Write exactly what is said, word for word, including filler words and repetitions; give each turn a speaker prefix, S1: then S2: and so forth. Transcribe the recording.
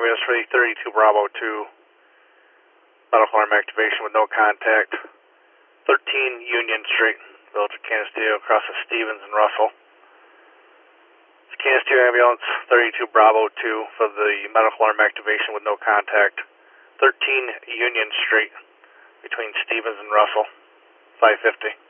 S1: ambulance for the thirty-two Bravo two, medical arm activation with no contact, thirteen Union Street, Village of Canisteo, across the Stevens and Russell. It's Canisteo ambulance, thirty-two Bravo two for the medical arm activation with no contact, thirteen Union Street, between Stevens and Russell, five fifty.